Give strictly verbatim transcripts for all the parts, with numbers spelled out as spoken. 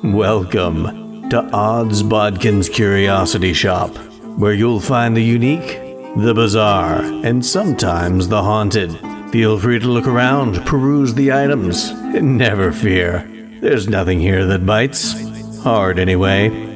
Welcome to Odds Bodkin's Curiosity Shop, where you'll find the unique, the bizarre, and sometimes the haunted. Feel free to look around, peruse the items, and never fear, there's nothing here that bites. Hard anyway.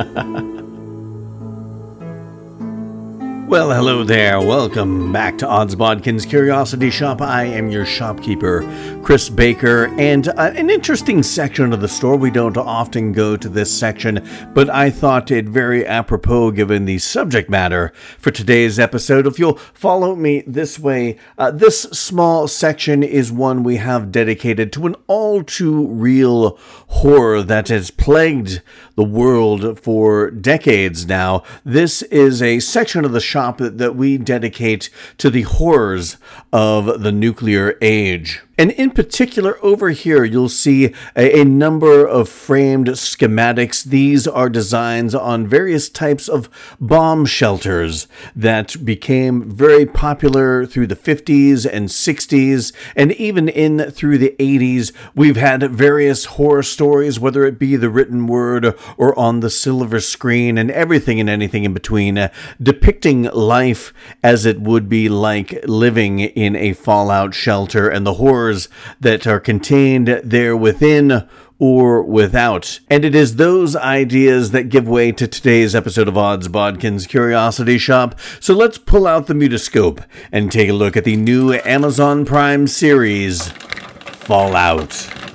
Well, hello there. Welcome back to Odds Bodkin's Curiosity Shop. I am your shopkeeper, Chris Baker, and uh, an interesting section of the store. We don't often go to this section, but I thought it very apropos given the subject matter for today's episode. If you'll follow me this way, uh, this small section is one we have dedicated to an all-too-real horror that has plagued the world for decades now. This is a section of the shop that we dedicate to the horrors of the nuclear age. And in particular, over here, you'll see a, a number of framed schematics. These are designs on various types of bomb shelters that became very popular through the fifties and sixties, and even in through the eighties. We've had various horror stories, whether it be the written word or on the silver screen, and everything and anything in between, uh, depicting life as it would be like living in a fallout shelter and the horrors that are contained there within or without. And it is those ideas that give way to today's episode of Odds Bodkin's Curiosity Shop. So let's pull out the mutoscope and take a look at the new Amazon Prime series, Fallout.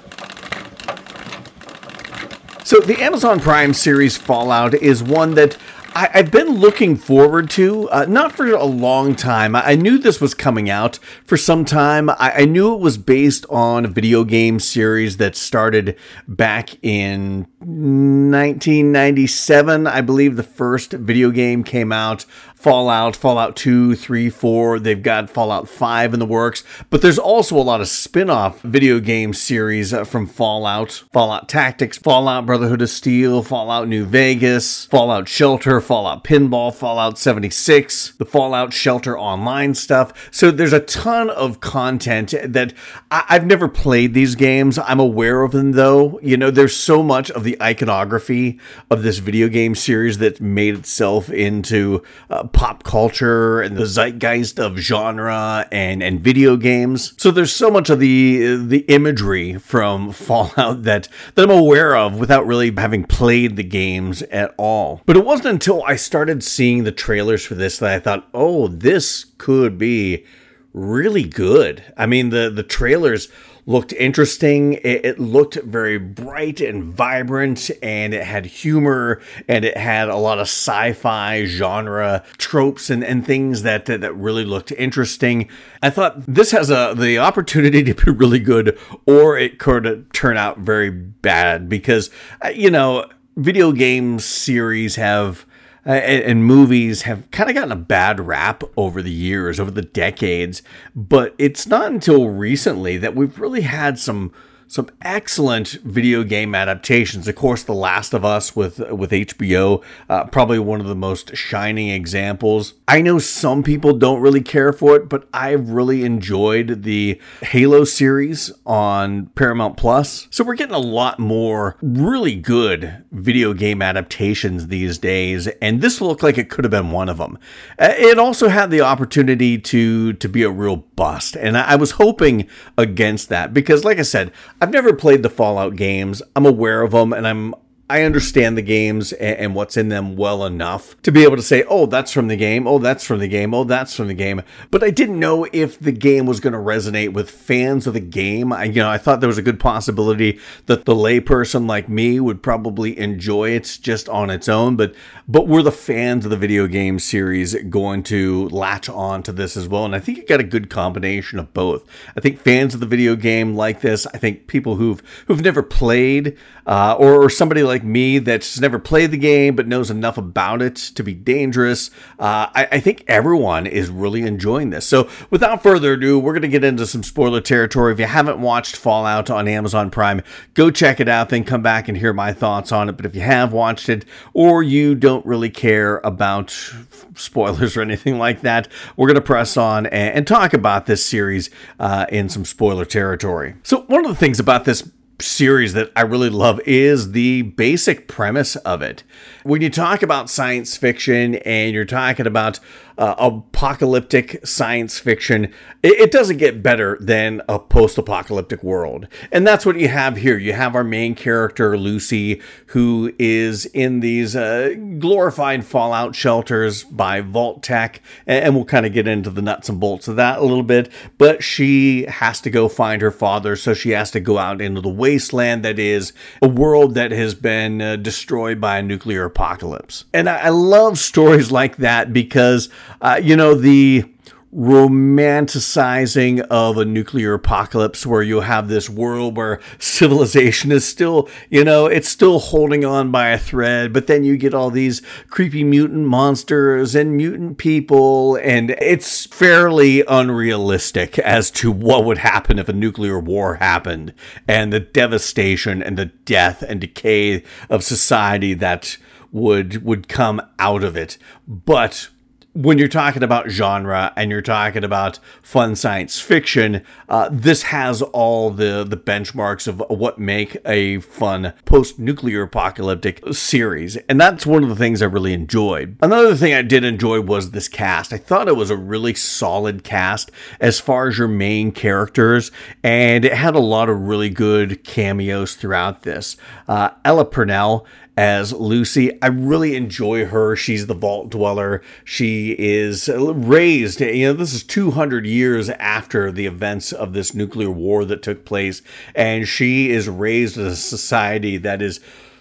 So the Amazon Prime series Fallout is one that I, I've been looking forward to, uh, not for a long time. I, I knew this was coming out for some time. I, I knew it was based on a video game series that started back in nineteen ninety-seven. I believe the first video game came out. Fallout, Fallout two, three, four, they've got Fallout five in the works, but there's also a lot of spin-off video game series uh, from Fallout, Fallout Tactics, Fallout Brotherhood of Steel, Fallout New Vegas, Fallout Shelter, Fallout Pinball, Fallout seventy-six, the Fallout Shelter Online stuff. So there's a ton of content that I- I've never played these games. I'm aware of them though. You know, there's so much of the iconography of this video game series that made itself into uh, pop culture and the zeitgeist of genre and, and video games. So there's so much of the the imagery from Fallout that, that I'm aware of without really having played the games at all. But it wasn't until I started seeing the trailers for this that I thought, oh, this could be really good. I mean, the, the trailers looked interesting. It, it looked very bright and vibrant, and it had humor, and it had a lot of sci-fi genre tropes and, and things that, that that really looked interesting. I thought this has a the opportunity to be really good, or it could turn out very bad because, you know, video game series have Uh, and, and movies have kind of gotten a bad rap over the years, over the decades, but it's not until recently that we've really had some some excellent video game adaptations. Of course, The Last of Us with with H B O, uh, probably one of the most shining examples. I know some people don't really care for it, but I've really enjoyed the Halo series on Paramount Plus. So we're getting a lot more really good video game adaptations these days, and this looked like it could have been one of them. Uh, it also had the opportunity to to be a real bust, and I, I was hoping against that because, like I said, I've never played the Fallout games. I'm aware of them, and I'm I understand the games and, and what's in them well enough to be able to say, oh, that's from the game. Oh, that's from the game. Oh, that's from the game. But I didn't know if the game was going to resonate with fans of the game. I, you know, I thought there was a good possibility that the layperson like me would probably enjoy it just on its own. But but were the fans of the video game series going to latch on to this as well? And I think you got a good combination of both. I think fans of the video game like this. I think people who've who've never played uh, or, or somebody like like me that's never played the game but knows enough about it to be dangerous. Uh, I, I think everyone is really enjoying this. So without further ado, we're going to get into some spoiler territory. If you haven't watched Fallout on Amazon Prime, go check it out, then come back and hear my thoughts on it. But if you have watched it or you don't really care about spoilers or anything like that, we're going to press on and, and talk about this series uh, in some spoiler territory. So one of the things about this series that I really love is the basic premise of it. When you talk about science fiction and you're talking about uh, apocalyptic science fiction, it, it doesn't get better than a post-apocalyptic world. And that's what you have here. You have our main character, Lucy, who is in these uh, glorified fallout shelters by Vault-Tec, and, and we'll kind of get into the nuts and bolts of that a little bit, but she has to go find her father, so she has to go out into the wasteland that is a world that has been uh, destroyed by a nuclear apocalypse. And I, I love stories like that because, uh, you know, the romanticizing of a nuclear apocalypse where you have this world where civilization is still, you know, it's still holding on by a thread, but then you get all these creepy mutant monsters and mutant people, and it's fairly unrealistic as to what would happen if a nuclear war happened, and the devastation and the death and decay of society that would would come out of it. But when you're talking about genre and you're talking about fun science fiction, uh, this has all the, the benchmarks of what make a fun post-nuclear apocalyptic series. And that's one of the things I really enjoyed. Another thing I did enjoy was this cast. I thought it was a really solid cast as far as your main characters, and it had a lot of really good cameos throughout this. Uh, Ella Purnell as Lucy, I really enjoy her. She's the vault dweller. She is raised, you know, this is two hundred years after the events of this nuclear war that took place, and she is raised in a society that is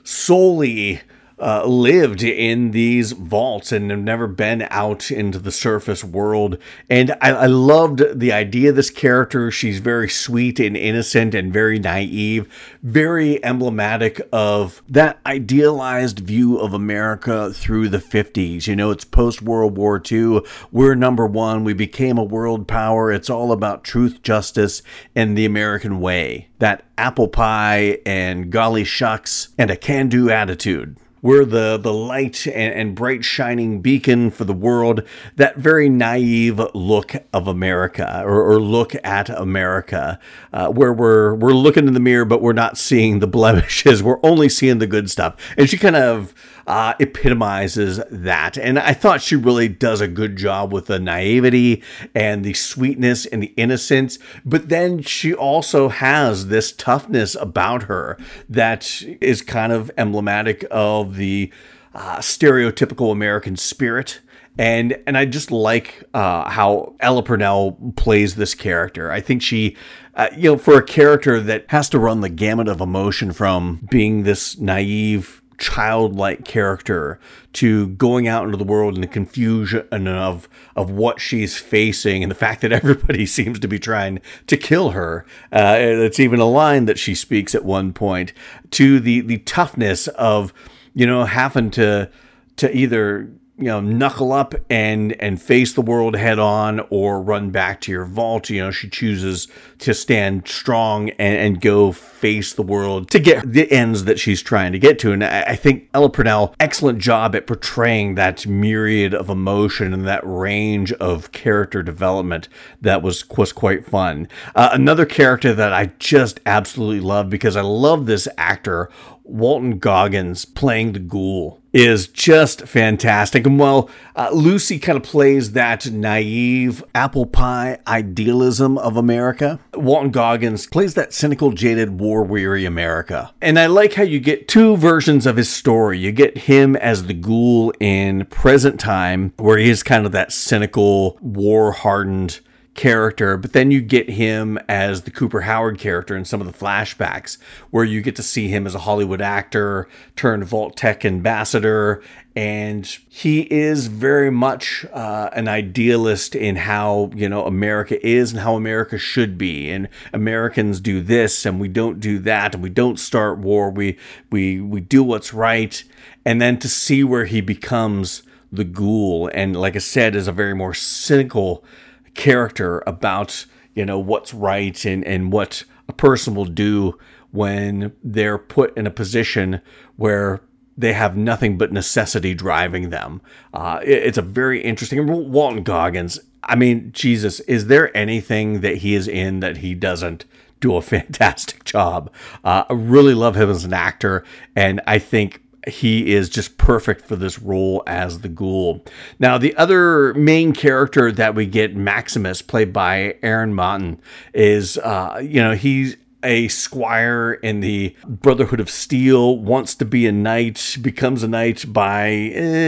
solely Uh, lived in these vaults and have never been out into the surface world. And I, I loved the idea of this character. She's very sweet and innocent and very naive, very emblematic of that idealized view of America through the fifties. You know, it's post-World War Two. We're number one. We became a world power. It's all about truth, justice, and the American way. That apple pie and golly shucks and a can-do attitude. We're the, the light and, and bright shining beacon for the world, that very naive look of America, or, or look at America, uh, where we're we're looking in the mirror, but we're not seeing the blemishes. We're only seeing the good stuff. And she kind of uh, epitomizes that. And I thought she really does a good job with the naivety and the sweetness and the innocence. But then she also has this toughness about her that is kind of emblematic of the uh, stereotypical American spirit. And and I just like uh, how Ella Purnell plays this character. I think she, uh, you know, for a character that has to run the gamut of emotion from being this naive, childlike character to going out into the world and the confusion of of what she's facing and the fact that everybody seems to be trying to kill her. Uh, it's even a line that she speaks at one point, to the the toughness of, you know, having to to either, you know, knuckle up and and face the world head on or run back to your vault. You know, she chooses to stand strong and, and go face the world to get the ends that she's trying to get to. And I, I think Ella Purnell, excellent job at portraying that myriad of emotion and that range of character development that was, was quite fun. Uh, another character that I just absolutely love, because I love this actor, Walton Goggins, playing the Ghoul, is just fantastic. And while uh, Lucy kind of plays that naive apple pie idealism of America, Walton Goggins plays that cynical, jaded, war-weary America. And I like how you get two versions of his story. You get him as the Ghoul in present time, where he is kind of that cynical, war-hardened character, but then you get him as the Cooper Howard character in some of the flashbacks, where you get to see him as a Hollywood actor turned Vault-Tec ambassador, and he is very much uh, an idealist in how, you know, America is and how America should be, and Americans do this and we don't do that, and we don't start war, we we we do what's right. And then to see where he becomes the Ghoul, and like I said, is a very more cynical character about, you know, what's right and, and what a person will do when they're put in a position where they have nothing but necessity driving them. Uh, it, it's a very interesting, Walton Goggins, I mean, Jesus, is there anything that he is in that he doesn't do a fantastic job. Uh, I really love him as an actor, and I think he is just perfect for this role as the Ghoul. Now, the other main character that we get, Maximus, played by Aaron Mountain, is, uh, you know, he's a squire in the Brotherhood of Steel, wants to be a knight, becomes a knight by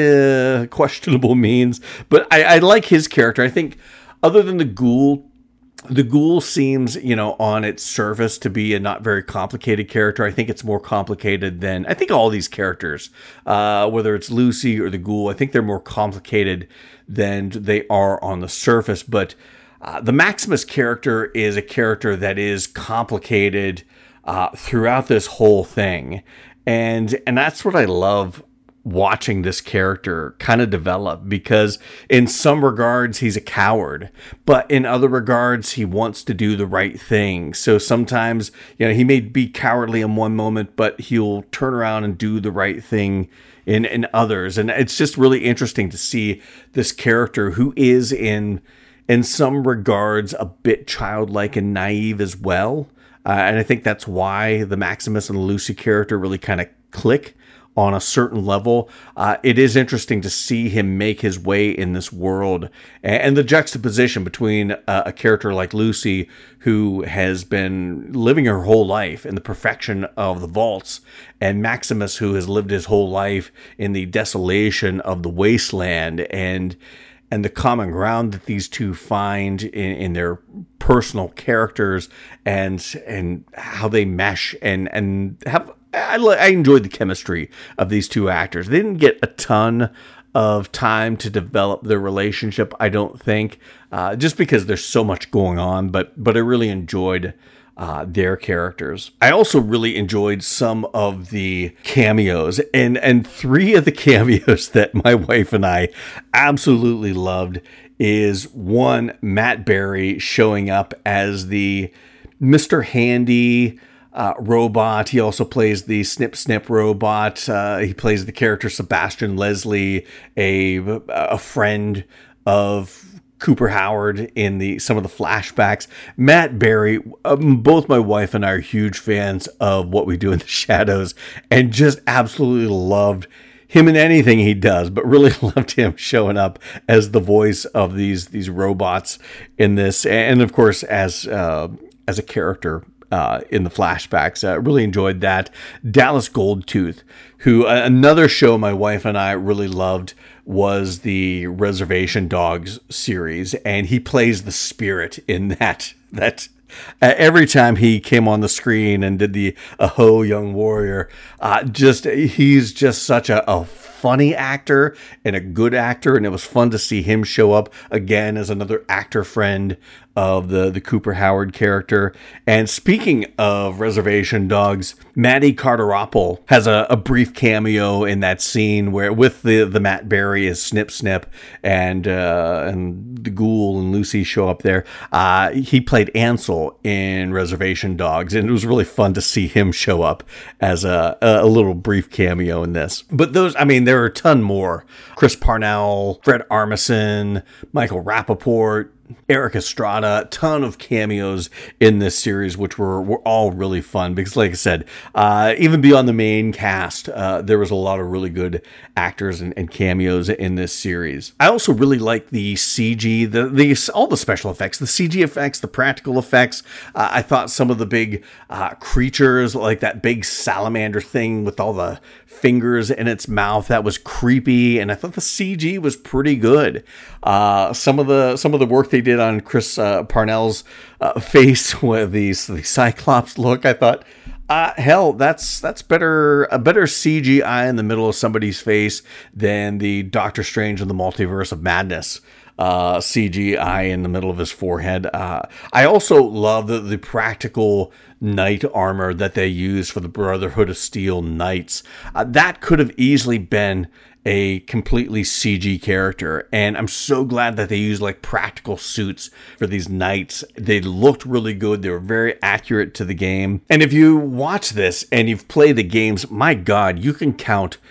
uh, questionable means. But I, I like his character. I think other than the Ghoul, the Ghoul seems, you know, on its surface to be a not very complicated character. I think it's more complicated than, I think all these characters, uh, whether it's Lucy or the Ghoul, I think they're more complicated than they are on the surface. But uh, the Maximus character is a character that is complicated uh, throughout this whole thing. And, and that's what I love watching this character kind of develop, because in some regards he's a coward, but in other regards he wants to do the right thing. So sometimes, you know, he may be cowardly in one moment, but he'll turn around and do the right thing in, in others. And it's just really interesting to see this character who is in, in some regards a bit childlike and naive as well. Uh, and I think that's why the Maximus and the Lucy character really kind of click on a certain level. Uh, it is interesting to see him make his way in this world, and, and the juxtaposition between uh, a character like Lucy, who has been living her whole life in the perfection of the vaults, and Maximus, who has lived his whole life in the desolation of the wasteland, and and the common ground that these two find in, in their personal characters, and and how they mesh, and and have I, I enjoyed the chemistry of these two actors. They didn't get a ton of time to develop their relationship, I don't think, uh, just because there's so much going on. But but I really enjoyed uh, their characters. I also really enjoyed some of the cameos, and and three of the cameos that my wife and I absolutely loved is one, Matt Berry showing up as the Mister Handy Uh, robot. He also plays the Snip Snip robot. Uh, he plays the character Sebastian Leslie, a a friend of Cooper Howard in the some of the flashbacks. Matt Berry, um, both my wife and I are huge fans of What We Do in the Shadows, and just absolutely loved him in anything he does, but really loved him showing up as the voice of these these robots in this, and of course as uh, as a character Uh, in the flashbacks. I uh, really enjoyed that. Dallas Goldtooth, who uh, another show my wife and I really loved was the Reservation Dogs series, and he plays the spirit in that. That uh, every time he came on the screen and did the "Aho, young warrior," uh, just he's just such a, a funny actor and a good actor, and it was fun to see him show up again as another actor friend of the, the Cooper Howard character. And speaking of Reservation Dogs, Maddie Carteropple has a, a brief cameo in that scene where with the, the Matt Berry as Snip Snip, and uh, and the Ghoul and Lucy show up there. Uh, he played Ansel in Reservation Dogs, and it was really fun to see him show up as a, a little brief cameo in this. But those, I mean, there are a ton more. Chris Parnell, Fred Armisen, Michael Rappaport, Eric Estrada, a ton of cameos in this series, which were, were all really fun because, like I said, uh, even beyond the main cast, uh, there was a lot of really good actors and, and cameos in this series. I also really like the C G, the, the all the special effects, the C G effects, the practical effects. Uh, I thought some of the big uh, creatures, like that big salamander thing with all the fingers in its mouth, that was creepy, and I thought the C G was pretty good. Uh, some of the some of the work they did on Chris uh, Parnell's uh, face with the, the Cyclops look, I thought, uh, hell, that's that's better a better C G I in the middle of somebody's face than the Doctor Strange and the Multiverse of Madness uh, C G I in the middle of his forehead. Uh, I also love the, the practical knight armor that they use for the Brotherhood of Steel knights. Uh, that could have easily been a completely C G character, and I'm so glad that they used like practical suits for these knights. They looked really good. They were very accurate to the game. And if you watch this and you've played the games, my God, you can count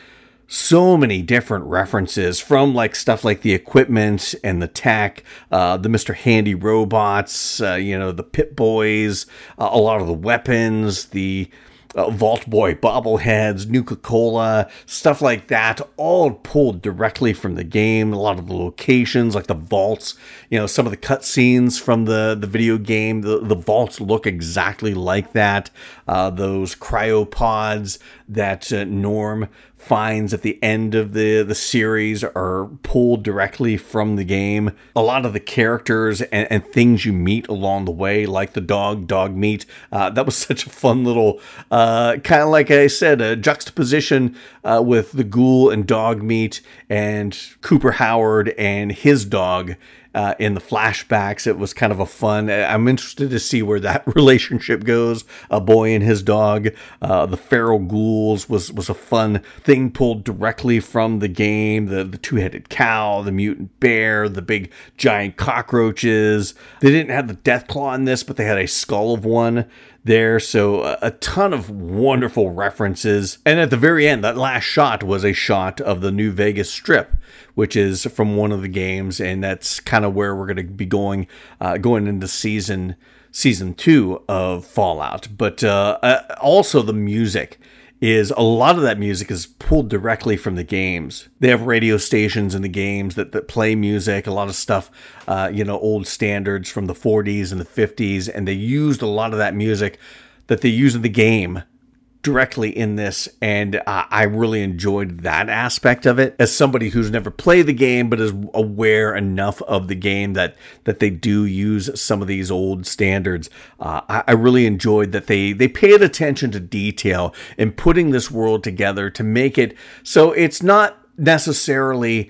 so many different references from like stuff like the equipment and the tech, uh, the Mister Handy robots, uh, you know, the Pip Boys, uh, a lot of the weapons, the uh, Vault Boy bobbleheads, Nuka-Cola, stuff like that, all pulled directly from the game. A lot of the locations, like the vaults, you know, some of the cutscenes from the, the video game, the, the vaults look exactly like that. Uh, those cryopods that uh, Norm finds at the end of the, the series are pulled directly from the game. A lot of the characters and, and things you meet along the way, like the dog, dog meat, uh, that was such a fun little, uh, kind of like I said, a juxtaposition uh, with the ghoul and dog meat and Cooper Howard and his dog. Uh, in the flashbacks, it was kind of a fun. I'm interested to see where that relationship goes. A boy and his dog. Uh, the feral ghouls was was a fun thing pulled directly from the game. The the two-headed cow, the mutant bear, the big giant cockroaches. They didn't have the death claw in this, but they had a skull of one there. So a ton of wonderful references. And at the very end, that last shot was a shot of the New Vegas Strip, which is from one of the games, and that's kind of where we're going to be going, uh, going into season season two of Fallout. But uh, uh, also the music is a lot of that music is pulled directly from the games. They have radio stations in the games that, that play music, a lot of stuff, uh, you know, old standards from the forties and the fifties, and they used a lot of that music that they use in the game directly in this, and uh, I really enjoyed that aspect of it. As somebody who's never played the game but is aware enough of the game that that they do use some of these old standards, uh, I, I really enjoyed that they they paid attention to detail in putting this world together to make it so it's not necessarily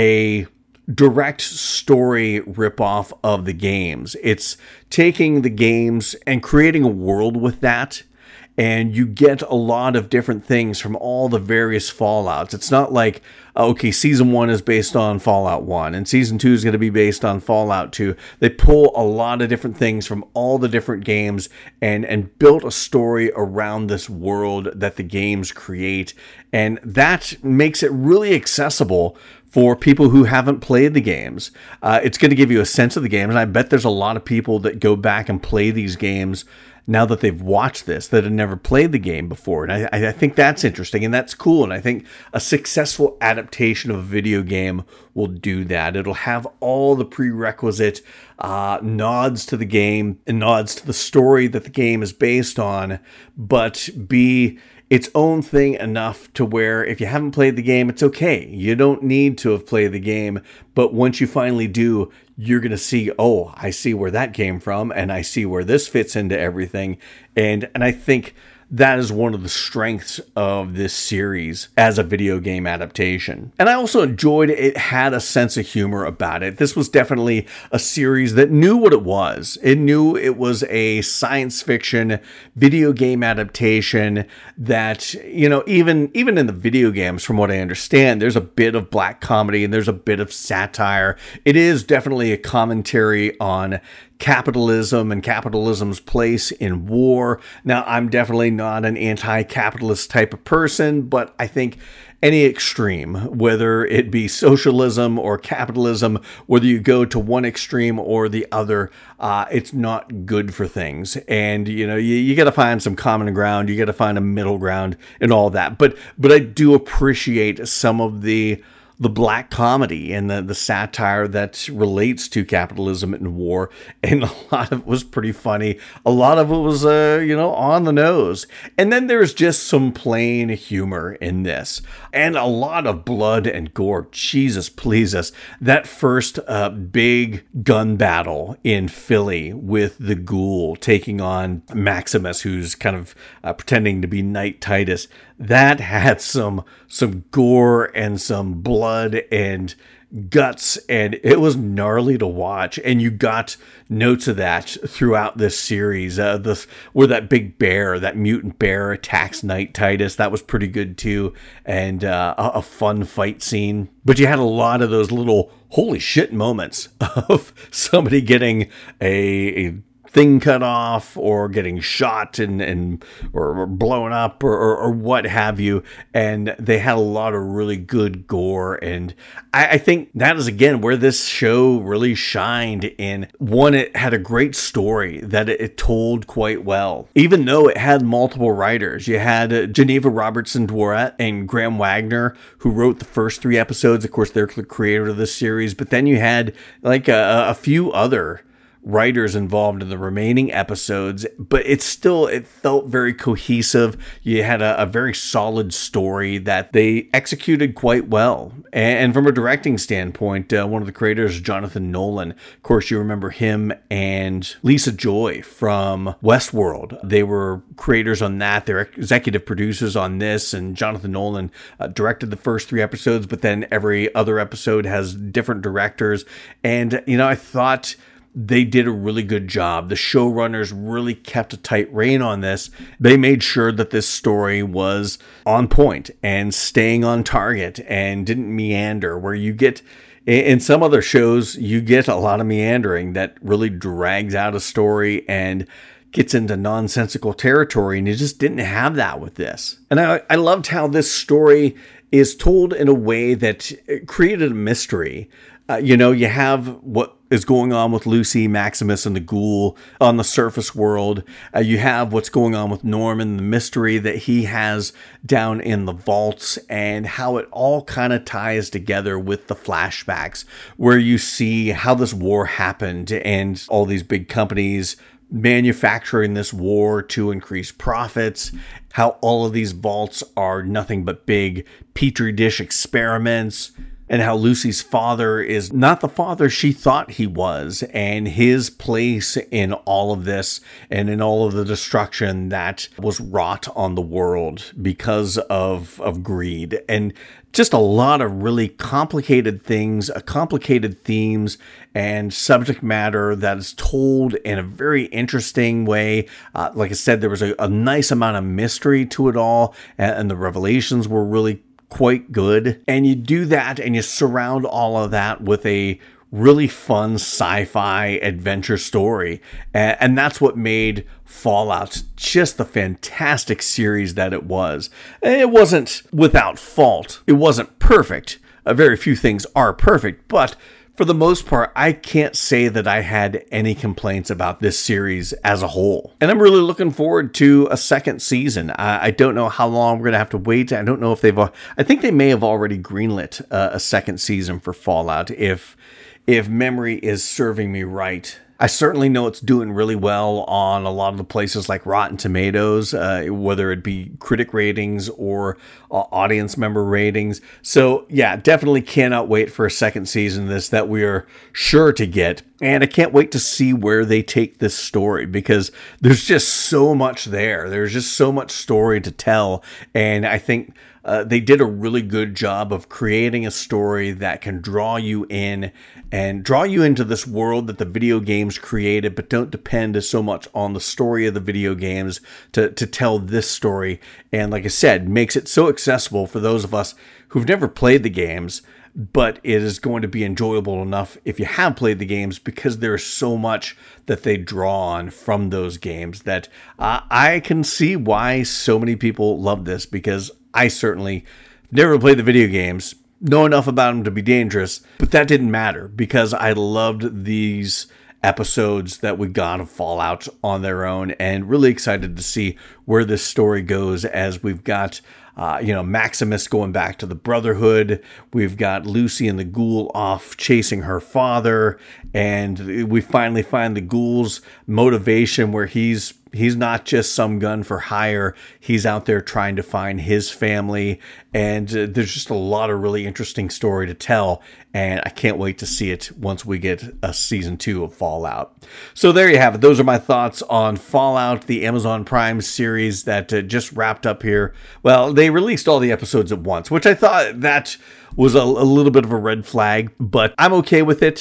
a direct story ripoff of the games. It's taking the games and creating a world with that. And you get a lot of different things from all the various Fallouts. It's not like, okay, season one is based on Fallout one, and season two is going to be based on Fallout two. They pull a lot of different things from all the different games and, and built a story around this world that the games create. And that makes it really accessible for people who haven't played the games. Uh, it's going to give you a sense of the games, and I bet there's a lot of people that go back and play these games now that they've watched this, that have never played the game before. And I, I think that's interesting and that's cool. And I think a successful adaptation of a video game will do that. It'll have all the prerequisite uh, nods to the game and nods to the story that the game is based on, but be its own thing enough to where if you haven't played the game, it's okay. You don't need to have played the game, but once you finally do, you're going to see, oh, I see where that came from, and I see where this fits into everything. And and I think that is one of the strengths of this series as a video game adaptation. And I also enjoyed it. It had a sense of humor about it. This was definitely a series that knew what it was. It knew it was a science fiction video game adaptation that, you know, even, even in the video games, from what I understand, there's a bit of black comedy and there's a bit of satire. It is definitely a commentary on capitalism and capitalism's place in war. Now, I'm definitely not an anti-capitalist type of person, but I think any extreme, whether it be socialism or capitalism, whether you go to one extreme or the other, uh, it's not good for things. And, you know, you, you got to find some common ground. You got to find a middle ground and all that. But, but I do appreciate some of the the black comedy and the, the satire that relates to capitalism and war. And a lot of it was pretty funny. A lot of it was, uh, you know, on the nose. And then there's just some plain humor in this. And a lot of blood and gore. Jesus, please us. That first uh, big gun battle in Philly with the ghoul taking on Maximus, who's kind of uh, pretending to be Knight Titus. That had some some gore and some blood and guts, and it was gnarly to watch. And you got notes of that throughout this series. Uh, the where that big bear, that mutant bear, attacks Knight Titus. That was pretty good too, and uh, a, a fun fight scene. But you had a lot of those little holy shit moments of somebody getting a, a thing cut off or getting shot and, and or, or blown up or, or, or what have you. And they had a lot of really good gore. And I, I think that is, again, where this show really shined in. One, it had a great story that it, it told quite well. Even though it had multiple writers, you had uh, Geneva Robertson Dworet and Graham Wagner, who wrote the first three episodes. Of course, they're the creator of this series. But then you had like a, a few other writers involved in the remaining episodes, but it's still, it felt very cohesive. You had a, a very solid story that they executed quite well. And, and from a directing standpoint, uh, one of the creators, Jonathan Nolan, of course, you remember him and Lisa Joy from Westworld. They were creators on that. They're executive producers on this, and Jonathan Nolan uh, directed the first three episodes, but then every other episode has different directors. And, you know, I thought they did a really good job. The showrunners really kept a tight rein on this. They made sure that this story was on point and staying on target and didn't meander, where you get, in some other shows, you get a lot of meandering that really drags out a story and gets into nonsensical territory, and you just didn't have that with this. And I, I loved how this story is told in a way that created a mystery. Uh, you know, you have what is going on with Lucy, Maximus, and the ghoul on the surface world. Uh, you have what's going on with Norman, the mystery that he has down in the vaults, and how it all kind of ties together with the flashbacks, where you see how this war happened and all these big companies manufacturing this war to increase profits, how all of these vaults are nothing but big petri dish experiments, and how Lucy's father is not the father she thought he was, and his place in all of this and in all of the destruction that was wrought on the world because of, of greed. And just a lot of really complicated things, uh, complicated themes and subject matter that is told in a very interesting way. Uh, like I said, there was a, a nice amount of mystery to it all, and, and the revelations were really quite good. And you do that and you surround all of that with a really fun sci-fi adventure story. And, and that's what made Fallout just the fantastic series that it was. It wasn't without fault. It wasn't perfect. Uh, very few things are perfect, but for the most part, I can't say that I had any complaints about this series as a whole. And I'm really looking forward to a second season. I, I don't know how long we're going to have to wait. I don't know if they've... I think they may have already greenlit uh, a second season for Fallout, if if memory is serving me right. I certainly know it's doing really well on a lot of the places like Rotten Tomatoes, uh, whether it be critic ratings or uh, audience member ratings. So yeah, definitely cannot wait for a second season of this that we are sure to get. And I can't wait to see where they take this story, because there's just so much there. There's just so much story to tell. And I think uh, they did a really good job of creating a story that can draw you in and draw you into this world that the video games created, but don't depend so much on the story of the video games to, to tell this story. And like I said, makes it so accessible for those of us who've never played the games, but it is going to be enjoyable enough if you have played the games, because there's so much that they draw on from those games that uh, I can see why so many people love this, because I certainly never played the video games, know enough about them to be dangerous, but that didn't matter because I loved these episodes that we got of Fallout on their own, and really excited to see where this story goes, as we've got Uh, you know, Maximus going back to the Brotherhood. We've got Lucy and the ghoul off chasing her father. And we finally find the ghoul's motivation, where he's he's not just some gun for hire. He's out there trying to find his family. And uh, there's just a lot of really interesting story to tell. And I can't wait to see it once we get a season two of Fallout. So there you have it. Those are my thoughts on Fallout, the Amazon Prime series that uh, just wrapped up here. Well, they released all the episodes at once, which I thought that was a, a little bit of a red flag, but I'm okay with it.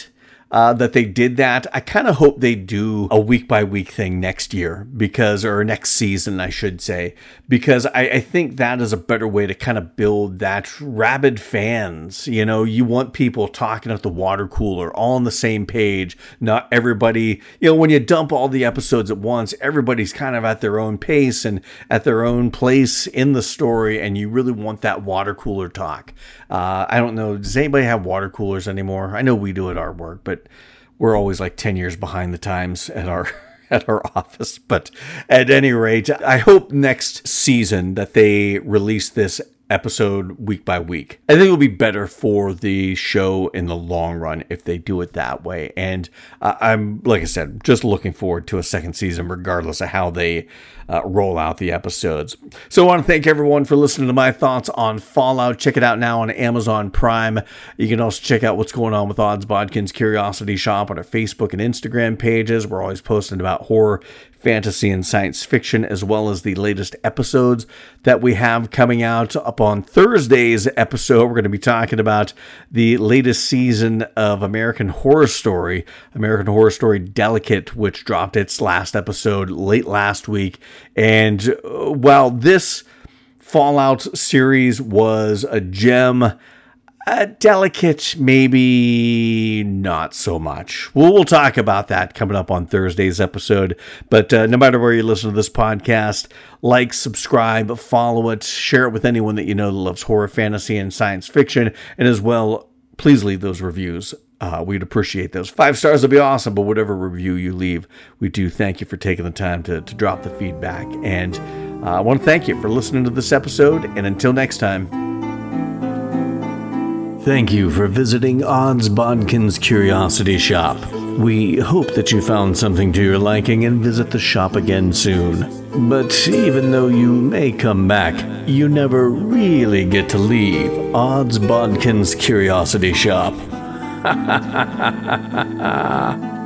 uh, that they did that. I kind of hope they do a week by week thing next year because, or next season, I should say, because I, I think that is a better way to kind of build that rabid fans. You know, you want people talking at the water cooler, all on the same page. Not everybody, you know, when you dump all the episodes at once, everybody's kind of at their own pace and at their own place in the story, and you really want that water cooler talk. Uh, I don't know, does anybody have water coolers anymore? I know we do at our work, but we're always like ten years behind the times at our at our office. But at any rate, I hope next season that they release this episode week by week. I think it'll be better for the show in the long run if they do it that way. And uh, I'm, like I said, just looking forward to a second season, regardless of how they uh, roll out the episodes. So I want to thank everyone for listening to my thoughts on Fallout. Check it out now on Amazon Prime. You can also check out what's going on with Odds Bodkin's Curiosity Shop on our Facebook and Instagram pages. We're always posting about horror, fantasy, and science fiction, as well as the latest episodes that we have coming out. Up on Thursday's episode, we're going to be talking about the latest season of American Horror Story, American Horror Story Delicate, which dropped its last episode late last week. And uh, while this Fallout series was a gem, Uh, Delicate, maybe not so much. Well, we'll talk about that coming up on Thursday's episode. But uh, no matter where you listen to this podcast, like, subscribe, follow it, share it with anyone that you know that loves horror, fantasy, and science fiction. And as well, please leave those reviews. Uh, we'd appreciate those. Five stars would be awesome, but whatever review you leave, we do thank you for taking the time to, to drop the feedback. And uh, I want to thank you for listening to this episode. And until next time, thank you for visiting Odds Bodkin's Curiosity Shop. We hope that you found something to your liking and visit the shop again soon. But even though you may come back, you never really get to leave Odds Bodkin's Curiosity Shop. Ha ha ha ha ha ha.